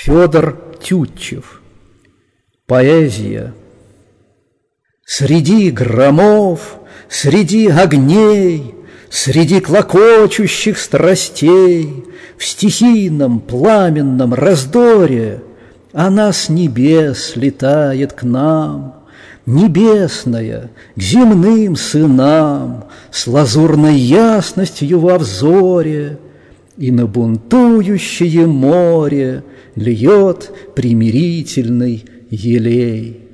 Федор Тютчев. Поэзия. Среди громов, среди огней, среди клокочущих страстей, в стихийном пламенном раздоре она с небес летает к нам, небесная, к земным сынам, с лазурной ясностью во взоре, и на бунтующее море льет примирительный елей.